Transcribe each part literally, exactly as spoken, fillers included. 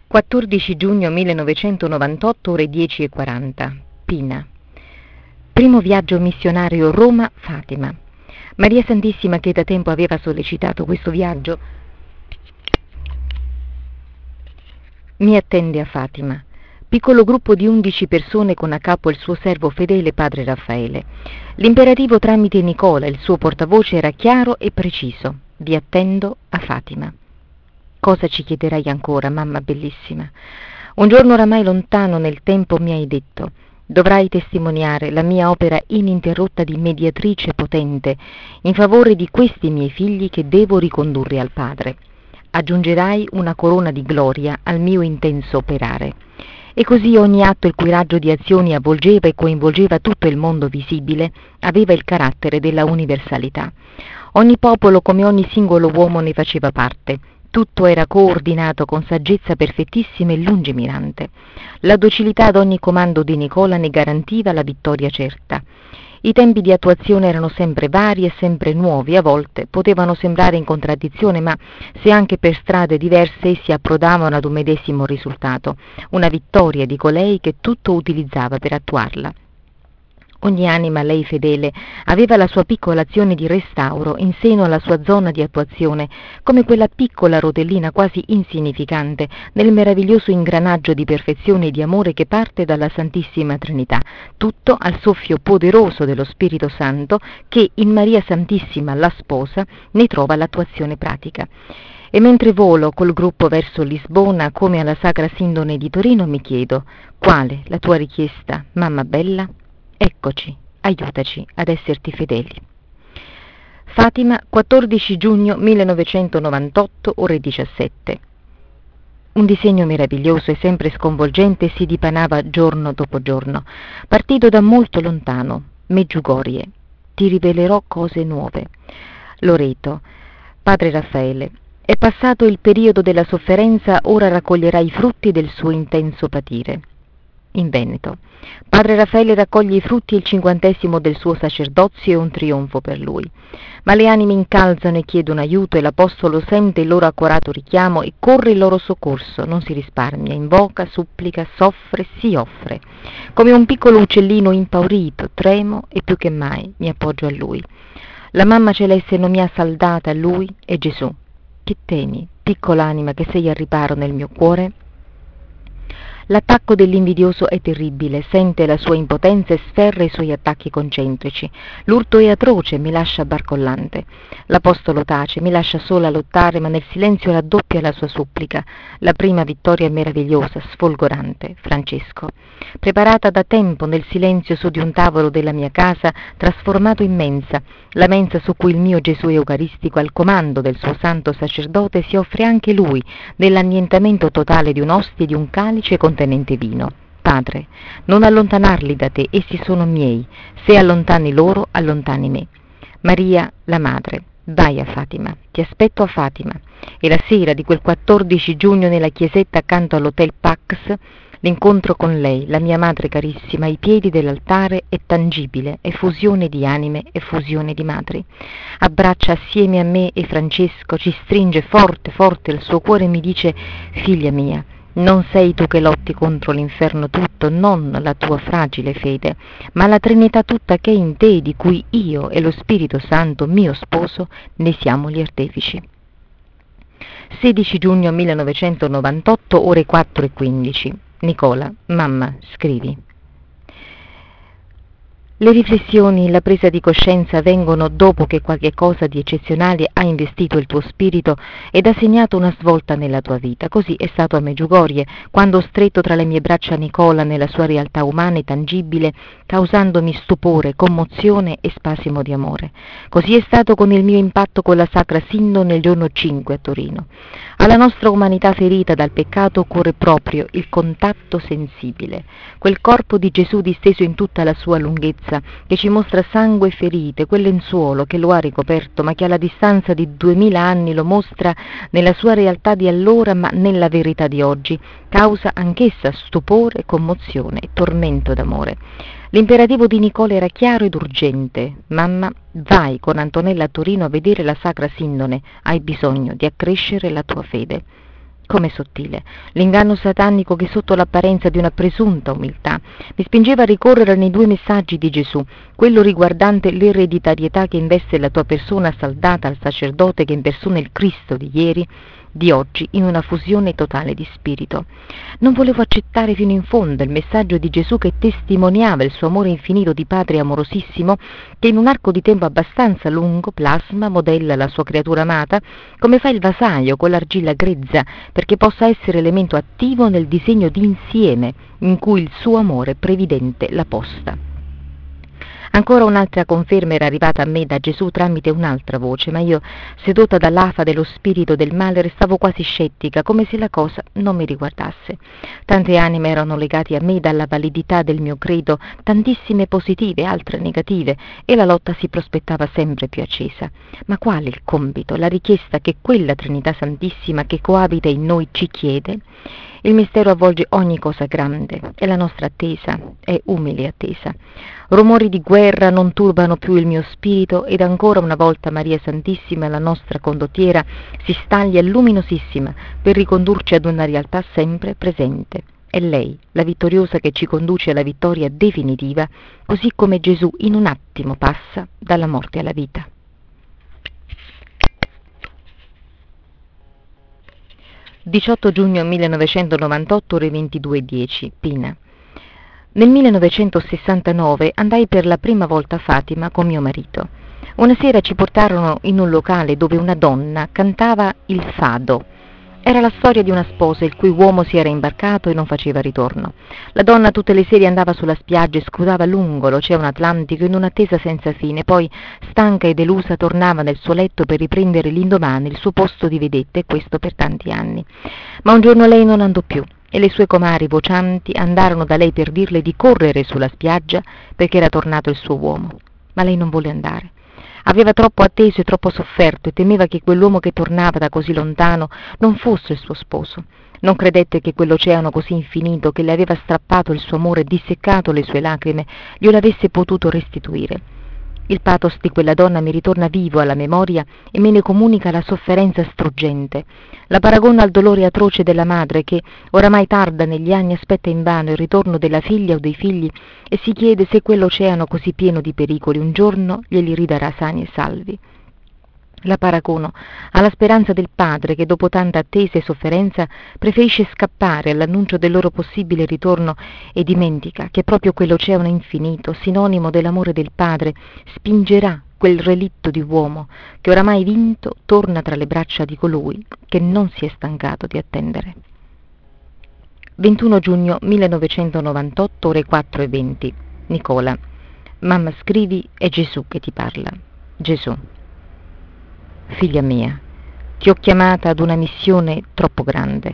quattordici giugno millenovecentonovantotto, ore dieci e quaranta. Pina. Primo viaggio missionario Roma-Fatima. Maria Santissima, che da tempo aveva sollecitato questo viaggio, mi attende a Fatima. Piccolo gruppo di undici persone con a capo il suo servo fedele padre Raffaele. L'imperativo tramite Nicola, il suo portavoce, era chiaro e preciso: vi attendo a Fatima. Cosa ci chiederai ancora, mamma bellissima? Un giorno oramai lontano nel tempo mi hai detto: dovrai testimoniare la mia opera ininterrotta di mediatrice potente in favore di questi miei figli che devo ricondurre al Padre. Aggiungerai una corona di gloria al mio intenso operare. E così ogni atto il cui raggio di azioni avvolgeva e coinvolgeva tutto il mondo visibile aveva il carattere della universalità. Ogni popolo, come ogni singolo uomo, ne faceva parte. Tutto era coordinato con saggezza perfettissima e lungimirante. La docilità ad ogni comando di Nicola ne garantiva la vittoria certa. I tempi di attuazione erano sempre vari e sempre nuovi, a volte potevano sembrare in contraddizione, ma se anche per strade diverse essi approdavano ad un medesimo risultato, una vittoria di colei che tutto utilizzava per attuarla. Ogni anima, lei fedele, aveva la sua piccola azione di restauro in seno alla sua zona di attuazione, come quella piccola rotellina quasi insignificante nel meraviglioso ingranaggio di perfezione e di amore che parte dalla Santissima Trinità, tutto al soffio poderoso dello Spirito Santo che in Maria Santissima, la sposa, ne trova l'attuazione pratica. E mentre volo col gruppo verso Lisbona, come alla Sacra Sindone di Torino, mi chiedo: quale la tua richiesta, mamma bella? Eccoci, aiutaci ad esserti fedeli. Fatima, quattordici giugno millenovecentonovantotto, ore diciassette. Un disegno meraviglioso e sempre sconvolgente si dipanava giorno dopo giorno, partito da molto lontano, Meggiugorie. Ti rivelerò cose nuove. Loreto, padre Raffaele, è passato il periodo della sofferenza, ora raccoglierai i frutti del suo intenso patire. In Veneto, padre Raffaele raccoglie i frutti e il cinquantesimo del suo sacerdozio è un trionfo per lui. Ma le anime incalzano e chiedono aiuto e l'Apostolo sente il loro accorato richiamo e corre in loro soccorso, non si risparmia, invoca, supplica, soffre, si offre. Come un piccolo uccellino impaurito, tremo e più che mai mi appoggio a lui. La mamma celeste non mi ha saldata a lui e Gesù. Che temi, piccola anima che sei al riparo nel mio cuore? L'attacco dell'invidioso è terribile, sente la sua impotenza e sferra i suoi attacchi concentrici. L'urto è atroce, mi lascia barcollante. L'Apostolo tace, mi lascia sola a lottare, ma nel silenzio raddoppia la sua supplica. La prima vittoria è meravigliosa, sfolgorante, Francesco. Preparata da tempo nel silenzio su di un tavolo della mia casa, trasformato in mensa, la mensa su cui il mio Gesù Eucaristico, al comando del suo santo sacerdote, si offre anche lui, nell'annientamento totale di un'ostia e di un calice contenente vino. Padre, non allontanarli da te, essi sono miei. Se allontani loro, allontani me. Maria, la madre, vai a Fatima, ti aspetto a Fatima. E la sera di quel quattordici giugno nella chiesetta accanto all'Hotel Pax, l'incontro con lei, la mia madre carissima, ai piedi dell'altare, è tangibile, è fusione di anime e fusione di madri. Abbraccia assieme a me e Francesco, ci stringe forte forte il suo cuore e mi dice: figlia mia, non sei tu che lotti contro l'inferno tutto, non la tua fragile fede, ma la Trinità tutta che è in te, di cui io e lo Spirito Santo, mio sposo, ne siamo gli artefici. sedici giugno millenovecentonovantotto, ore quattro e quindici. Nicola, mamma, scrivi. Le riflessioni, la presa di coscienza avvengono dopo che qualche cosa di eccezionale ha investito il tuo spirito ed ha segnato una svolta nella tua vita. Così è stato a Meggiugorie, quando ho stretto tra le mie braccia Nicola nella sua realtà umana e tangibile, causandomi stupore, commozione e spasimo di amore. Così è stato con il mio impatto con la Sacra Sindone il giorno cinque a Torino. Alla nostra umanità ferita dal peccato occorre proprio il contatto sensibile, quel corpo di Gesù disteso in tutta la sua lunghezza, che ci mostra sangue e ferite, quel lenzuolo che lo ha ricoperto, ma che alla distanza di duemila anni lo mostra nella sua realtà di allora, ma nella verità di oggi, causa anch'essa stupore, commozione e tormento d'amore. L'imperativo di Nicola era chiaro ed urgente: mamma, vai con Antonella a Torino a vedere la Sacra Sindone, hai bisogno di accrescere la tua fede. Come sottile, l'inganno satanico che sotto l'apparenza di una presunta umiltà mi spingeva a ricorrere nei due messaggi di Gesù, quello riguardante l'ereditarietà che investe la tua persona saldata al sacerdote che impersona il Cristo di ieri, di oggi, in una fusione totale di spirito. Non volevo accettare fino in fondo il messaggio di Gesù che testimoniava il suo amore infinito di Padre amorosissimo, che in un arco di tempo abbastanza lungo plasma, modella la sua creatura amata, come fa il vasaio con l'argilla grezza, perché possa essere elemento attivo nel disegno d'insieme in cui il suo amore previdente l'ha posta. Ancora un'altra conferma era arrivata a me da Gesù tramite un'altra voce, ma io, sedotta dall'afa dello spirito del male, restavo quasi scettica, come se la cosa non mi riguardasse. Tante anime erano legate a me dalla validità del mio credo, tantissime positive, altre negative, e la lotta si prospettava sempre più accesa. Ma quale il compito, la richiesta che quella Trinità Santissima che coabita in noi ci chiede? Il mistero avvolge ogni cosa grande e la nostra attesa è umile attesa. Rumori di guerra non turbano più il mio spirito ed ancora una volta Maria Santissima, la nostra condottiera, si staglia luminosissima per ricondurci ad una realtà sempre presente. È lei, la vittoriosa che ci conduce alla vittoria definitiva, così come Gesù in un attimo passa dalla morte alla vita. diciotto giugno millenovecentonovantotto, ore ventidue e dieci, Pina. Nel millenovecentosessantanove andai per la prima volta a Fatima con mio marito. Una sera ci portarono in un locale dove una donna cantava il fado. Era la storia di una sposa il cui uomo si era imbarcato e non faceva ritorno. La donna tutte le sere andava sulla spiaggia e scrutava lungo l'oceano Atlantico in un'attesa senza fine, poi, stanca e delusa, tornava nel suo letto per riprendere l'indomani il suo posto di vedetta, e questo per tanti anni. Ma un giorno lei non andò più e le sue comari vocianti andarono da lei per dirle di correre sulla spiaggia perché era tornato il suo uomo. Ma lei non volle andare. Aveva troppo atteso e troppo sofferto e temeva che quell'uomo che tornava da così lontano non fosse il suo sposo. Non credette che quell'oceano così infinito che le aveva strappato il suo amore e disseccato le sue lacrime glielo avesse potuto restituire. Il pathos di quella donna mi ritorna vivo alla memoria e me ne comunica la sofferenza struggente. La paragona al dolore atroce della madre che, oramai tarda negli anni, aspetta invano il ritorno della figlia o dei figli e si chiede se quell'oceano così pieno di pericoli un giorno glieli ridarà sani e salvi. La paragono alla speranza del padre che dopo tanta attesa e sofferenza preferisce scappare all'annuncio del loro possibile ritorno e dimentica che proprio quell'oceano infinito, sinonimo dell'amore del padre, spingerà quel relitto di uomo che oramai vinto torna tra le braccia di colui che non si è stancato di attendere. ventuno giugno millenovecentonovantotto, ore quattro e venti. Nicola. Mamma, scrivi, è Gesù che ti parla. Gesù. Figlia mia, ti ho chiamata ad una missione troppo grande.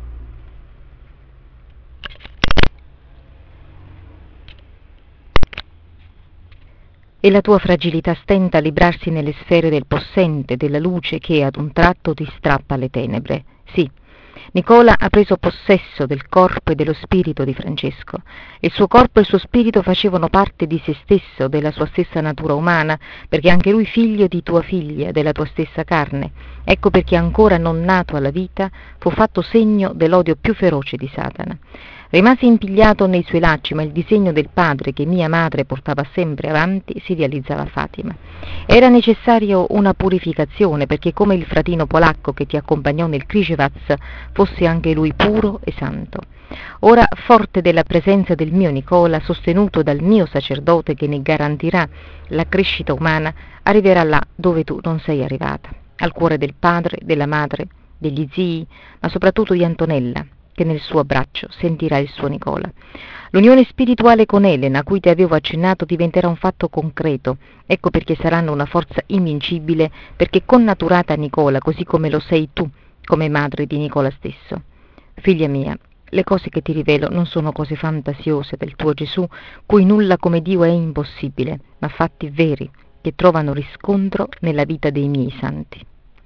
E la tua fragilità stenta a librarsi nelle sfere del possente, della luce che ad un tratto ti strappa alle tenebre. Sì, Nicola ha preso possesso del corpo e dello spirito di Francesco. Il suo corpo e il suo spirito facevano parte di se stesso, della sua stessa natura umana, perché anche lui figlio di tua figlia, della tua stessa carne. Ecco perché ancora non nato alla vita fu fatto segno dell'odio più feroce di Satana. Rimase impigliato nei suoi lacci, ma il disegno del padre che mia madre portava sempre avanti si realizzava a Fatima. Era necessario una purificazione, perché come il fratino polacco che ti accompagnò nel Krzyżewac fosse anche lui puro e santo. Ora, forte della presenza del mio Nicola, sostenuto dal mio sacerdote che ne garantirà la crescita umana, arriverà là dove tu non sei arrivata, al cuore del padre, della madre, degli zii, ma soprattutto di Antonella, che nel suo abbraccio sentirà il suo Nicola. L'unione spirituale con Elena, a cui ti avevo accennato, diventerà un fatto concreto. Ecco perché saranno una forza invincibile, perché connaturata a Nicola, così come lo sei tu, come madre di Nicola stesso. Figlia mia, le cose che ti rivelo non sono cose fantasiose del tuo Gesù, cui nulla come Dio è impossibile, ma fatti veri, che trovano riscontro nella vita dei miei santi.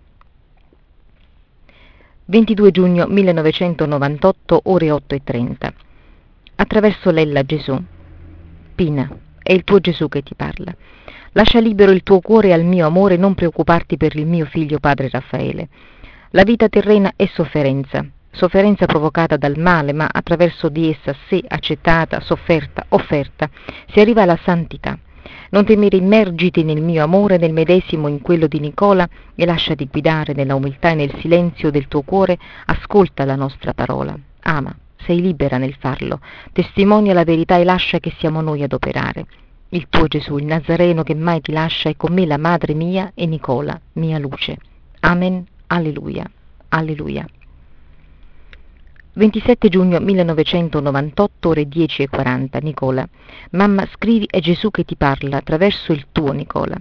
ventidue giugno millenovecentonovantotto, ore otto e trenta. Attraverso l'ella Gesù. Pina, è il tuo Gesù che ti parla. Lascia libero il tuo cuore al mio amore e non preoccuparti per il mio figlio padre Raffaele. La vita terrena è sofferenza, sofferenza provocata dal male, ma attraverso di essa, se accettata, sofferta, offerta, si arriva alla santità. Non temere, immergiti nel mio amore, nel medesimo in quello di Nicola, e lasciati guidare nella umiltà e nel silenzio del tuo cuore. Ascolta la nostra parola, ama, sei libera nel farlo, testimonia la verità e lascia che siamo noi ad operare. Il tuo Gesù, il Nazareno, che mai ti lascia, è con me la madre mia e Nicola, mia luce. Amen, alleluia, alleluia. ventisette giugno millenovecentonovantotto, ore dieci e quaranta. Nicola. Mamma, scrivi, è Gesù che ti parla attraverso il tuo Nicola.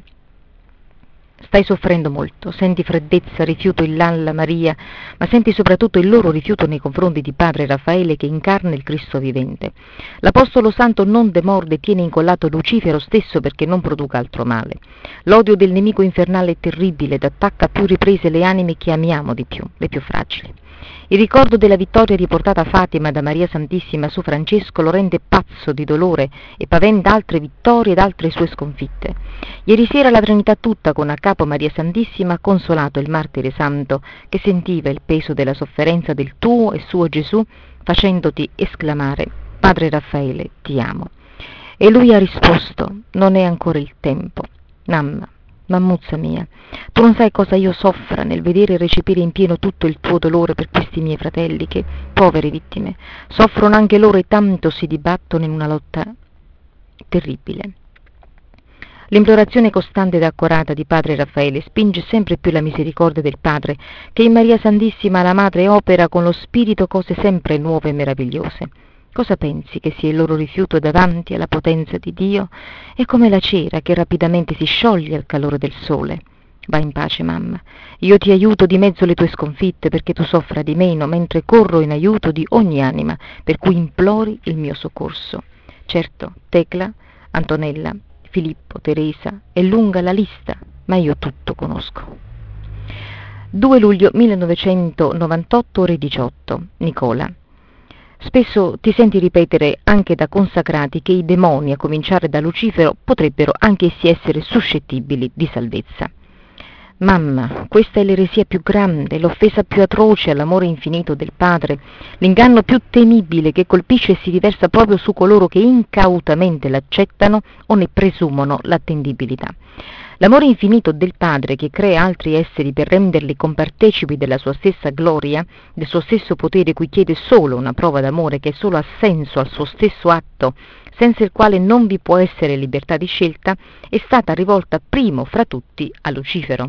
Stai soffrendo molto, senti freddezza, rifiuto in Lalla Maria, ma senti soprattutto il loro rifiuto nei confronti di Padre Raffaele che incarna il Cristo vivente. L'Apostolo Santo non demorde, tiene incollato Lucifero stesso perché non produca altro male. L'odio del nemico infernale è terribile ed attacca a più riprese le anime che amiamo di più, le più fragili. Il ricordo della vittoria riportata a Fatima da Maria Santissima su Francesco lo rende pazzo di dolore e paventa altre vittorie ed altre sue sconfitte. Ieri sera la Trinità tutta, con a capo Maria Santissima, ha consolato il martire santo che sentiva il peso della sofferenza del tuo e suo Gesù, facendoti esclamare: Padre Raffaele, ti amo. E lui ha risposto: non è ancora il tempo. Mamma, mammuzza mia, tu non sai cosa io soffra nel vedere recepire in pieno tutto il tuo dolore per questi miei fratelli che, povere vittime, soffrono anche loro e tanto si dibattono in una lotta terribile. L'implorazione costante ed accorata di Padre Raffaele spinge sempre più la misericordia del Padre, che in Maria Santissima la Madre opera con lo Spirito cose sempre nuove e meravigliose. Cosa pensi che sia il loro rifiuto davanti alla potenza di Dio? È come la cera che rapidamente si scioglie al calore del sole. Va in pace, mamma. Io ti aiuto di mezzo le tue sconfitte perché tu soffra di meno, mentre corro in aiuto di ogni anima, per cui implori il mio soccorso. Certo, Tecla, Antonella, Filippo, Teresa, è lunga la lista, ma io tutto conosco. due luglio millenovecentonovantotto, ore diciotto. Nicola. Spesso ti senti ripetere anche da consacrati che i demoni, a cominciare da Lucifero, potrebbero anch'essi essere suscettibili di salvezza. Mamma, questa è l'eresia più grande, l'offesa più atroce all'amore infinito del Padre, l'inganno più temibile che colpisce e si riversa proprio su coloro che incautamente l'accettano o ne presumono l'attendibilità. L'amore infinito del Padre, che crea altri esseri per renderli compartecipi della sua stessa gloria, del suo stesso potere, cui chiede solo una prova d'amore che solo ha senso al suo stesso atto, senza il quale non vi può essere libertà di scelta, è stata rivolta primo fra tutti a Lucifero.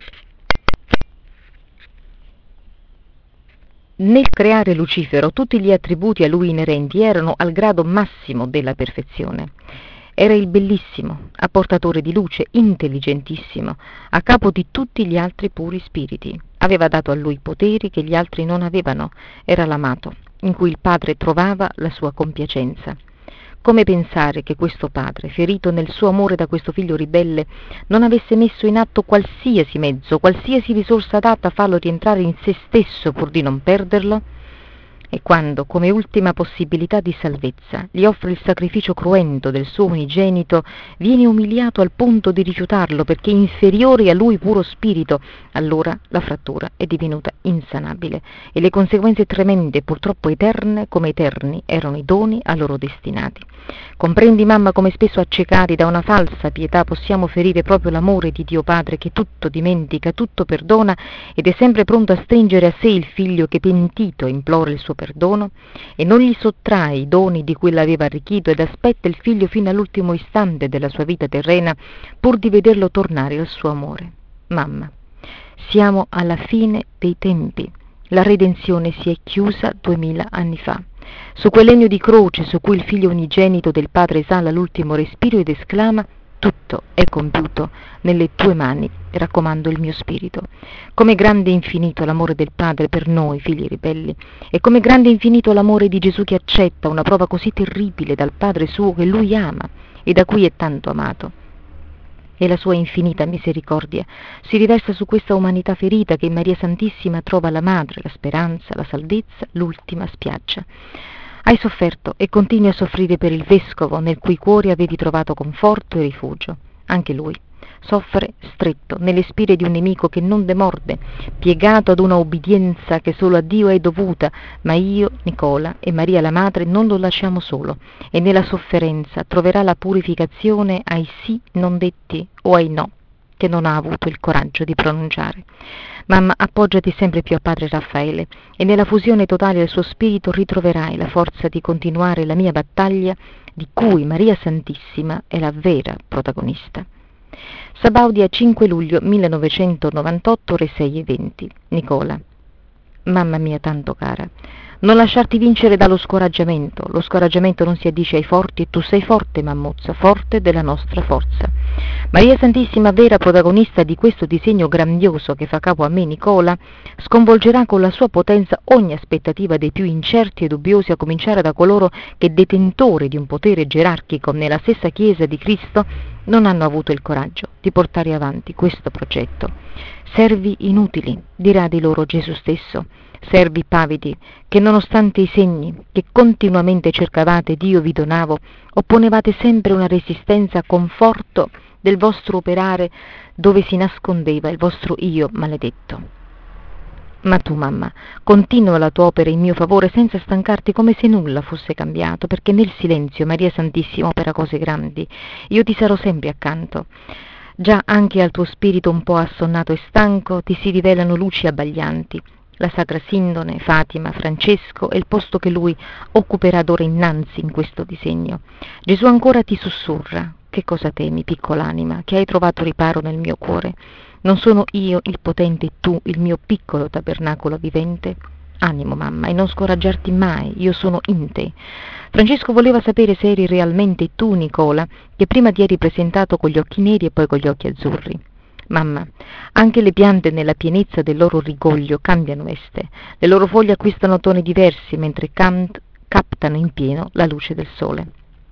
Nel creare Lucifero, tutti gli attributi a lui inerenti erano al grado massimo della perfezione. Era il bellissimo, apportatore di luce, intelligentissimo, a capo di tutti gli altri puri spiriti. Aveva dato a lui poteri che gli altri non avevano. Era l'amato, in cui il Padre trovava la sua compiacenza. Come pensare che questo padre, ferito nel suo amore da questo figlio ribelle, non avesse messo in atto qualsiasi mezzo, qualsiasi risorsa adatta a farlo rientrare in se stesso pur di non perderlo? E quando, come ultima possibilità di salvezza, gli offre il sacrificio cruento del suo unigenito, viene umiliato al punto di rifiutarlo perché inferiore a lui puro spirito, allora la frattura è divenuta insanabile e le conseguenze tremende, purtroppo eterne, come eterni erano i doni a loro destinati. Comprendi, mamma, come spesso accecati da una falsa pietà possiamo ferire proprio l'amore di Dio Padre, che tutto dimentica, tutto perdona ed è sempre pronto a stringere a sé il figlio che pentito implora il suo perdono e non gli sottrae i doni di cui l'aveva arricchito ed aspetta il figlio fino all'ultimo istante della sua vita terrena pur di vederlo tornare al suo amore. Mamma, siamo alla fine dei tempi. La redenzione si è chiusa duemila anni fa. Su quel legno di croce su cui il figlio unigenito del Padre esala l'ultimo respiro ed esclama: tutto è compiuto, nelle tue mani raccomando il mio spirito. Come grande e infinito l'amore del Padre per noi, figli ribelli, e come grande e infinito l'amore di Gesù che accetta una prova così terribile dal Padre suo che lui ama e da cui è tanto amato. E la sua infinita misericordia si riversa su questa umanità ferita che in Maria Santissima trova la madre, la speranza, la salvezza, l'ultima spiaggia. Hai sofferto e continui a soffrire per il vescovo nel cui cuore avevi trovato conforto e rifugio. Anche lui, soffre stretto nelle spire di un nemico che non demorde, piegato ad una obbedienza che solo a Dio è dovuta, ma io, Nicola e Maria la Madre non lo lasciamo solo, e nella sofferenza troverà la purificazione ai sì non detti o ai no che non ha avuto il coraggio di pronunciare. Mamma, appoggiati sempre più a Padre Raffaele e nella fusione totale del suo spirito ritroverai la forza di continuare la mia battaglia di cui Maria Santissima è la vera protagonista. Sabaudia, cinque luglio millenovecentonovantotto, ore sei e venti. Nicola. Mamma mia tanto cara, non lasciarti vincere dallo scoraggiamento. Lo scoraggiamento non si addice ai forti e tu sei forte, mammuzza, forte della nostra forza. Maria Santissima, vera protagonista di questo disegno grandioso che fa capo a me, Nicola, sconvolgerà con la sua potenza ogni aspettativa dei più incerti e dubbiosi, a cominciare da coloro che, detentori di un potere gerarchico nella stessa Chiesa di Cristo, non hanno avuto il coraggio di portare avanti questo progetto. Servi inutili, dirà di loro Gesù stesso, servi pavidi, che nonostante i segni che continuamente cercavate Dio vi donavo, opponevate sempre una resistenza a conforto del vostro operare dove si nascondeva il vostro io maledetto. Ma tu, mamma, continua la tua opera in mio favore senza stancarti, come se nulla fosse cambiato, perché nel silenzio Maria Santissima opera cose grandi. Io ti sarò sempre accanto. Già anche al tuo spirito un po' assonnato e stanco ti si rivelano luci abbaglianti. La Sacra Sindone, Fatima, Francesco e il posto che lui occuperà d'ora innanzi in questo disegno. Gesù ancora ti sussurra: che cosa temi, piccol'anima, che hai trovato riparo nel mio cuore? Non sono io il potente e tu il mio piccolo tabernacolo vivente? Animo, mamma, e non scoraggiarti mai, io sono in te. Francesco voleva sapere se eri realmente tu, Nicola, che prima ti eri presentato con gli occhi neri e poi con gli occhi azzurri. Mamma, anche le piante nella pienezza del loro rigoglio cambiano veste, le loro foglie acquistano toni diversi mentre cant- captano in pieno la luce del sole.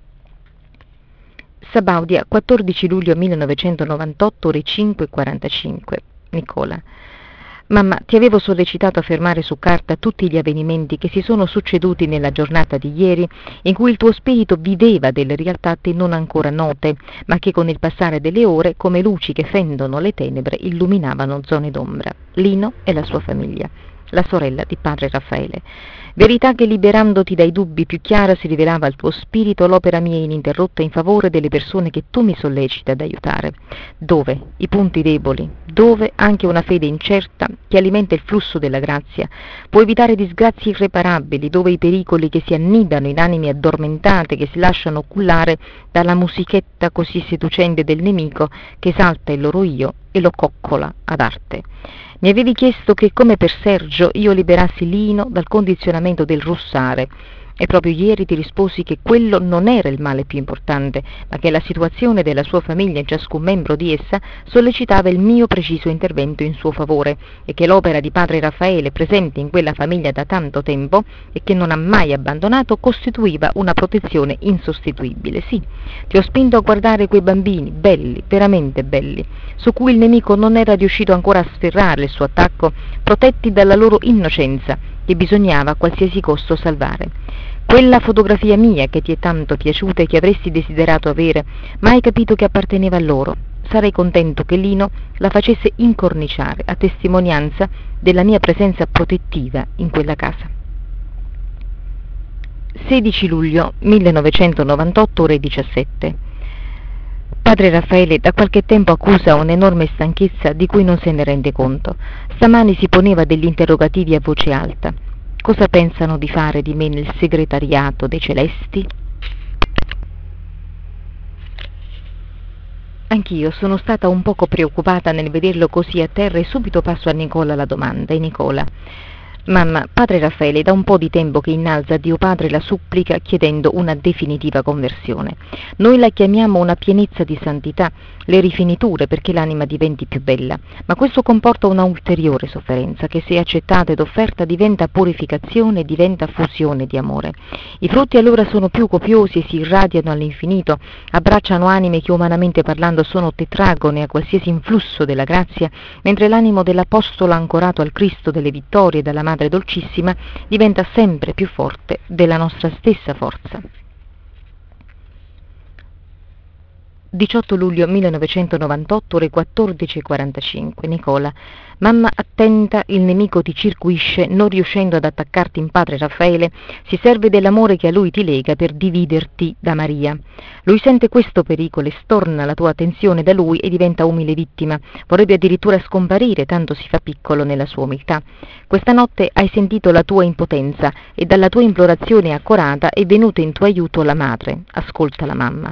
Sabaudia, quattordici luglio millenovecentonovantotto, ore cinque e quarantacinque. Nicola. Mamma, ti avevo sollecitato a fermare su carta tutti gli avvenimenti che si sono succeduti nella giornata di ieri, in cui il tuo spirito viveva delle realtà a te non ancora note, ma che con il passare delle ore, come luci che fendono le tenebre, illuminavano zone d'ombra. Lino e la sua famiglia, la sorella di Padre Raffaele. Verità che, liberandoti dai dubbi, più chiara si rivelava al tuo spirito l'opera mia ininterrotta in favore delle persone che tu mi solleciti ad aiutare. Dove i punti deboli, dove anche una fede incerta che alimenta il flusso della grazia può evitare disgrazie irreparabili, dove i pericoli che si annidano in anime addormentate, che si lasciano cullare dalla musichetta così seducente del nemico che esalta il loro io e lo coccola ad arte. Mi avevi chiesto che, come per Sergio, io liberassi Lino dal condizionamento del russare, e proprio ieri ti risposi che quello non era il male più importante, ma che la situazione della sua famiglia e ciascun membro di essa sollecitava il mio preciso intervento in suo favore, e che l'opera di Padre Raffaele, presente in quella famiglia da tanto tempo e che non ha mai abbandonato, costituiva una protezione insostituibile. Sì, ti ho spinto a guardare quei bambini, belli, veramente belli, su cui il nemico non era riuscito ancora a sferrare il suo attacco, protetti dalla loro innocenza, che bisognava a qualsiasi costo salvare. Quella fotografia mia che ti è tanto piaciuta e che avresti desiderato avere, ma hai capito che apparteneva a loro. Sarei contento che Lino la facesse incorniciare a testimonianza della mia presenza protettiva in quella casa. sedici luglio millenovecentonovantotto, ore diciassette. Padre Raffaele da qualche tempo accusa un'enorme stanchezza di cui non se ne rende conto. Stamani si poneva degli interrogativi a voce alta. Cosa pensano di fare di me nel segretariato dei Celesti? Anch'io sono stata un poco preoccupata nel vederlo così a terra e subito passo a Nicola la domanda. E Nicola? Mamma, Padre Raffaele da un po' di tempo che innalza a Dio Padre la supplica chiedendo una definitiva conversione. Noi la chiamiamo una pienezza di santità, le rifiniture perché l'anima diventi più bella, ma questo comporta una ulteriore sofferenza che, se accettata ed offerta, diventa purificazione e diventa fusione di amore. I frutti allora sono più copiosi e si irradiano all'infinito, abbracciano anime che umanamente parlando sono tetragone a qualsiasi influsso della grazia, mentre l'animo dell'Apostolo ancorato al Cristo delle vittorie dalla Madre Dolcissima diventa sempre più forte della nostra stessa forza. diciotto luglio millenovecentonovantotto, ore quattordici e quarantacinque. Nicola. Mamma, attenta, il nemico ti circuisce, non riuscendo ad attaccarti in padre Raffaele, si serve dell'amore che a lui ti lega per dividerti da Maria. Lui sente questo pericolo e storna la tua attenzione da lui e diventa umile vittima. Vorrebbe addirittura scomparire, tanto si fa piccolo nella sua umiltà. Questa notte hai sentito la tua impotenza e dalla tua implorazione accorata è venuta in tuo aiuto la madre. Ascolta la mamma.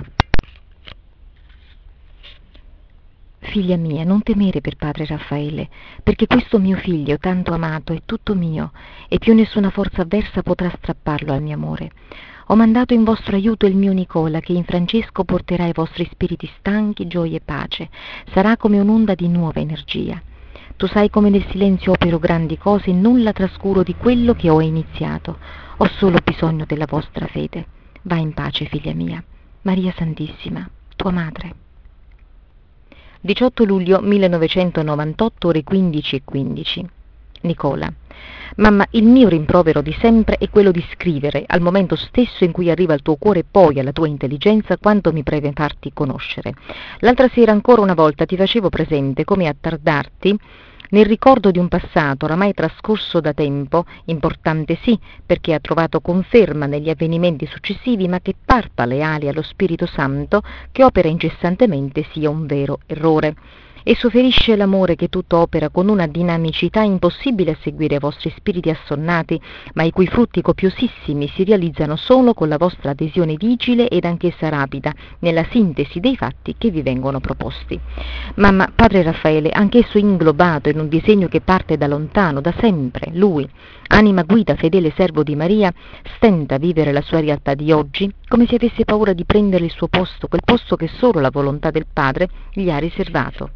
Figlia mia, non temere per padre Raffaele, perché questo mio figlio tanto amato è tutto mio, e più nessuna forza avversa potrà strapparlo al mio amore. Ho mandato in vostro aiuto il mio Nicola, che in Francesco porterà ai vostri spiriti stanchi gioia e pace. Sarà come un'onda di nuova energia. Tu sai come nel silenzio opero grandi cose e nulla trascuro di quello che ho iniziato. Ho solo bisogno della vostra fede. Va in pace, figlia mia. Maria Santissima, tua madre. diciotto luglio millenovecentonovantotto, ore quindici e quindici. Nicola. Mamma, il mio rimprovero di sempre è quello di scrivere, al momento stesso in cui arriva al tuo cuore e poi alla tua intelligenza, quanto mi preme farti conoscere. L'altra sera ancora una volta ti facevo presente come attardarti nel ricordo di un passato oramai trascorso da tempo, importante sì, perché ha trovato conferma negli avvenimenti successivi, ma che parta le ali allo Spirito Santo, che opera incessantemente, sia un vero errore. Esso ferisce l'amore che tutto opera con una dinamicità impossibile a seguire ai vostri spiriti assonnati, ma i cui frutti copiosissimi si realizzano solo con la vostra adesione vigile ed anch'essa rapida nella sintesi dei fatti che vi vengono proposti. Mamma, padre Raffaele, anch'esso inglobato in un disegno che parte da lontano, da sempre, lui, anima guida, fedele servo di Maria, stenta a vivere la sua realtà di oggi, come se avesse paura di prendere il suo posto, quel posto che solo la volontà del Padre gli ha riservato.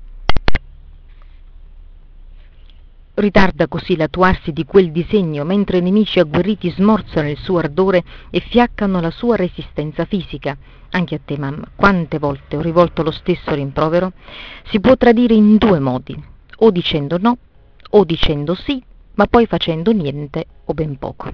Ritarda così l'attuarsi di quel disegno, mentre i nemici agguerriti smorzano il suo ardore e fiaccano la sua resistenza fisica. Anche a te, mamma, quante volte ho rivolto lo stesso rimprovero? Si può tradire in due modi, o dicendo no, o dicendo sì, ma poi facendo niente o ben poco.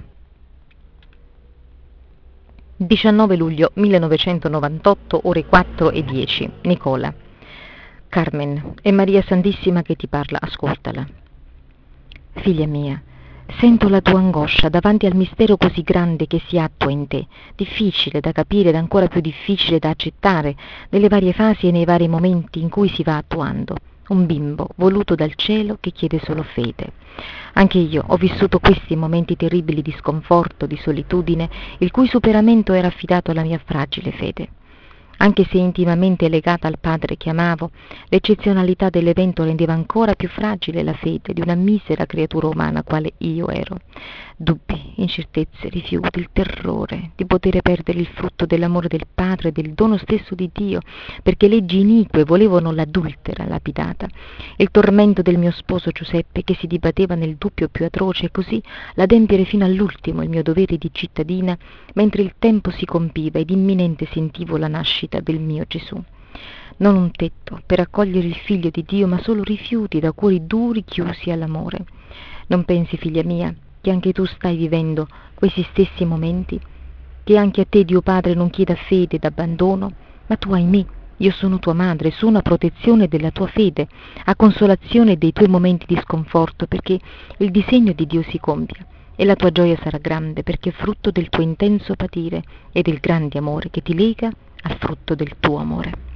diciannove luglio millenovecentonovantotto, ore quattro e dieci. Nicola. Carmen, è Maria Santissima che ti parla, ascoltala. Figlia mia, sento la tua angoscia davanti al mistero così grande che si attua in te, difficile da capire ed ancora più difficile da accettare nelle varie fasi e nei vari momenti in cui si va attuando. Un bimbo voluto dal cielo che chiede solo fede. Anche io ho vissuto questi momenti terribili di sconforto, di solitudine, il cui superamento era affidato alla mia fragile fede. Anche se intimamente legata al padre che amavo, l'eccezionalità dell'evento rendeva ancora più fragile la fede di una misera creatura umana quale io ero. Dubbi, incertezze, rifiuti, il terrore di poter perdere il frutto dell'amore del padre e del dono stesso di Dio, perché leggi inique volevano l'adultera lapidata, il tormento del mio sposo Giuseppe che si dibatteva nel dubbio più atroce e così l'adempiere fino all'ultimo il mio dovere di cittadina, mentre il tempo si compiva ed imminente sentivo la nascita del mio Gesù. Non un tetto per accogliere il figlio di Dio, ma solo rifiuti da cuori duri chiusi all'amore. Non pensi, figlia mia, che anche tu stai vivendo questi stessi momenti? Che anche a te Dio Padre non chieda fede ed abbandono? Ma tu, ahimè, io sono tua madre, sono a protezione della tua fede, a consolazione dei tuoi momenti di sconforto, perché il disegno di Dio si compia. E la tua gioia sarà grande perché è frutto del tuo intenso patire e del grande amore che ti lega al frutto del tuo amore.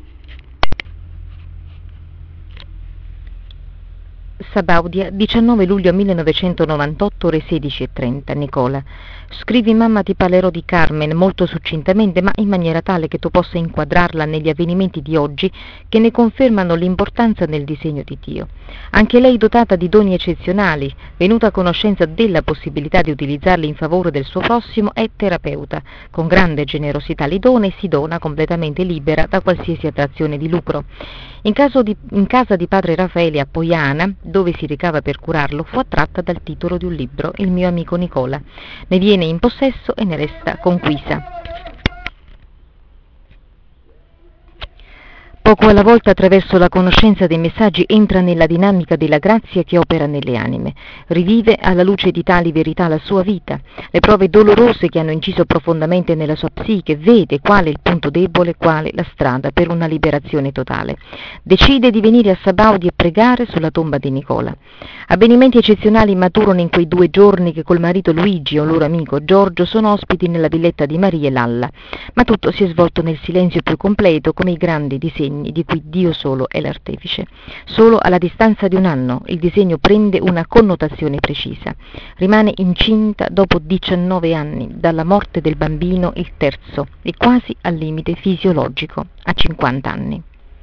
Sabaudia, diciannove luglio millenovecentonovantotto, ore sedici e trenta. Nicola. Scrivi mamma, ti parlerò di Carmen molto succintamente, ma in maniera tale che tu possa inquadrarla negli avvenimenti di oggi che ne confermano l'importanza nel disegno di Dio. Anche lei, dotata di doni eccezionali, venuta a conoscenza della possibilità di utilizzarli in favore del suo prossimo, è terapeuta. Con grande generosità li dona e si dona completamente libera da qualsiasi attrazione di lucro. In, caso di, in casa di padre Raffaele a Poiana, dove si ricava per curarlo, fu attratta dal titolo di un libro, Il mio amico Nicola. Ne viene in possesso e ne resta conquisa. Poco alla volta, attraverso la conoscenza dei messaggi, entra nella dinamica della grazia che opera nelle anime. Rivive alla luce di tali verità la sua vita, le prove dolorose che hanno inciso profondamente nella sua psiche, vede quale il punto debole, quale la strada per una liberazione totale. Decide di venire a Sabaudi e pregare sulla tomba di Nicola. Avvenimenti eccezionali maturano in quei due giorni che col marito Luigi e un loro amico Giorgio sono ospiti nella villetta di Maria e Lalla, ma tutto si è svolto nel silenzio più completo, come i grandi disegni di cui Dio solo è l'artefice. Solo alla distanza di un anno il disegno prende una connotazione precisa. Rimane incinta dopo diciannove anni dalla morte del bambino, il terzo, e quasi al limite fisiologico, a cinquanta anni.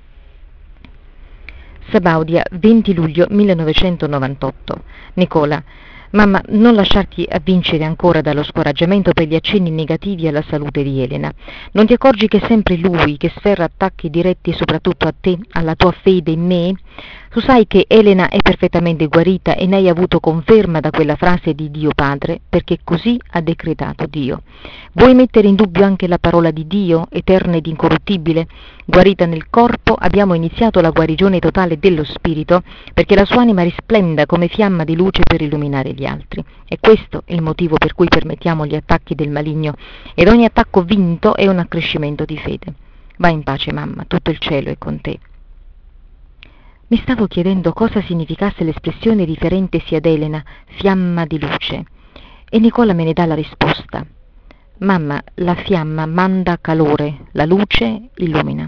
Sabaudia, venti luglio millenovecentonovantotto. Nicola, mamma, non lasciarti avvincere ancora dallo scoraggiamento per gli accenni negativi alla salute di Elena. Non ti accorgi che è sempre lui che sferra attacchi diretti soprattutto a te, alla tua fede in me? Tu sai che Elena è perfettamente guarita e ne hai avuto conferma da quella frase di Dio Padre, perché così ha decretato Dio. Vuoi mettere in dubbio anche la parola di Dio, eterna ed incorruttibile? Guarita nel corpo, abbiamo iniziato la guarigione totale dello spirito, perché la sua anima risplenda come fiamma di luce per illuminare gli altri. E questo è il motivo per cui permettiamo gli attacchi del maligno, ed ogni attacco vinto è un accrescimento di fede. Vai in pace, mamma, tutto il cielo è con te. Mi stavo chiedendo cosa significasse l'espressione riferentesi ad Elena, fiamma di luce, e Nicola me ne dà la risposta. Mamma, la fiamma manda calore, la luce illumina.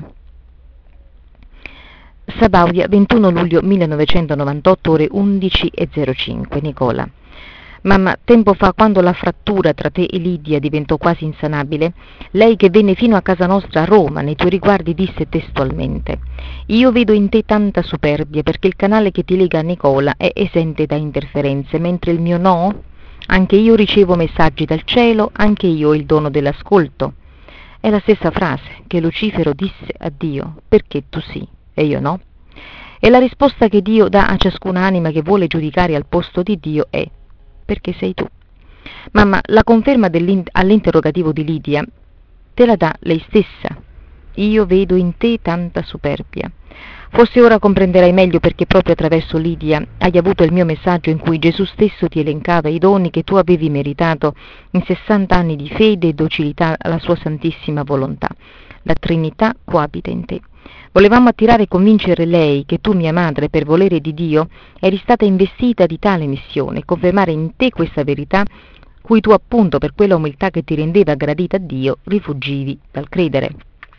Sabaudia, ventuno luglio millenovecentonovantotto, ore undici e zero cinque. Nicola. Mamma, tempo fa, quando la frattura tra te e Lidia diventò quasi insanabile, lei che venne fino a casa nostra a Roma nei tuoi riguardi disse testualmente: io vedo in te tanta superbia perché il canale che ti lega a Nicola è esente da interferenze, mentre il mio no? Anche io ricevo messaggi dal cielo, anche io ho il dono dell'ascolto. È la stessa frase che Lucifero disse a Dio: perché tu sì e io no? E la risposta che Dio dà a ciascun'anima che vuole giudicare al posto di Dio è: perché sei tu. Mamma, la conferma all'interrogativo di Lidia te la dà lei stessa. Io vedo in te tanta superbia. Forse ora comprenderai meglio perché proprio attraverso Lidia hai avuto il mio messaggio in cui Gesù stesso ti elencava i doni che tu avevi meritato in sessanta anni di fede e docilità alla sua santissima volontà. La Trinità coabita in te. Volevamo attirare e convincere lei che tu, mia madre, per volere di Dio, eri stata investita di tale missione, confermare in te questa verità, cui tu appunto, per quella umiltà che ti rendeva gradita a Dio, rifuggivi dal credere.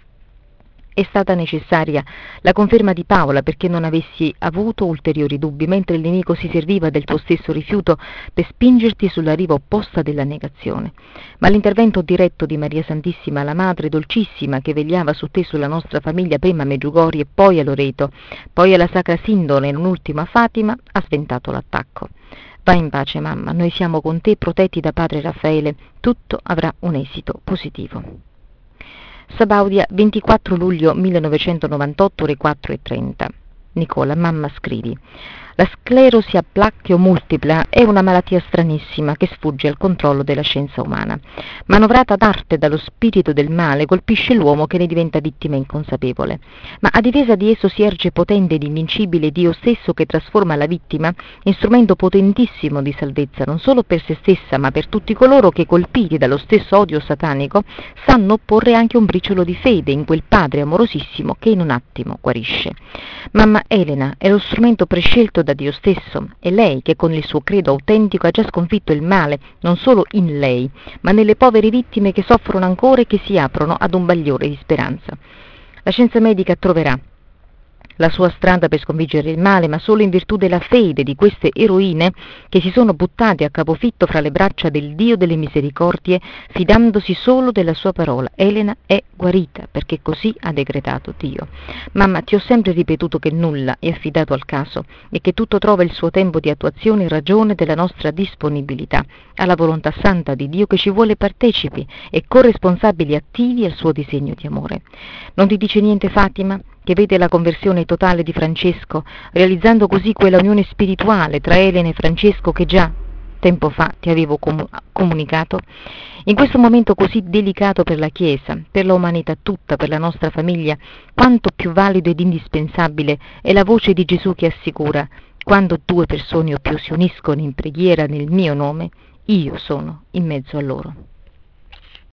È stata necessaria la conferma di Paola perché non avessi avuto ulteriori dubbi, mentre il nemico si serviva del tuo stesso rifiuto per spingerti sulla riva opposta della negazione. Ma l'intervento diretto di Maria Santissima, la Madre Dolcissima, che vegliava su te e sulla nostra famiglia prima a Meggiugori e poi a Loreto, poi alla Sacra Sindone e non ultima a Fatima, ha sventato l'attacco. Vai in pace, mamma, noi siamo con te, protetti da Padre Raffaele, tutto avrà un esito positivo. Sabaudia, ventiquattro luglio millenovecentonovantotto, ore quattro e trenta. Nicola, mamma, scrivi: la sclerosi a placchio multipla è una malattia stranissima che sfugge al controllo della scienza umana. Manovrata d'arte dallo spirito del male, colpisce l'uomo che ne diventa vittima inconsapevole. Ma a difesa di esso si erge potente ed invincibile Dio stesso, che trasforma la vittima in strumento potentissimo di salvezza, non solo per se stessa, ma per tutti coloro che, colpiti dallo stesso odio satanico, sanno opporre anche un briciolo di fede in quel Padre amorosissimo che in un attimo guarisce. Mamma Elena è lo strumento prescelto da Dio stesso, è lei che con il suo credo autentico ha già sconfitto il male, non solo in lei, ma nelle povere vittime che soffrono ancora e che si aprono ad un bagliore di speranza. La scienza medica troverà la sua strada per sconfiggere il male, ma solo in virtù della fede di queste eroine che si sono buttate a capofitto fra le braccia del Dio delle misericordie, fidandosi solo della sua parola. Elena è guarita, perché così ha decretato Dio. Mamma, ti ho sempre ripetuto che nulla è affidato al caso e che tutto trova il suo tempo di attuazione in ragione della nostra disponibilità alla volontà santa di Dio, che ci vuole partecipi e corresponsabili attivi al suo disegno di amore. Non ti dice niente Fatima, che vede la conversione totale di Francesco, realizzando così quella unione spirituale tra Elena e Francesco che già tempo fa ti avevo comu- comunicato? In questo momento così delicato per la Chiesa, per l'umanità tutta, per la nostra famiglia, quanto più valido ed indispensabile è la voce di Gesù che assicura: quando due persone o più si uniscono in preghiera nel mio nome, io sono in mezzo a loro.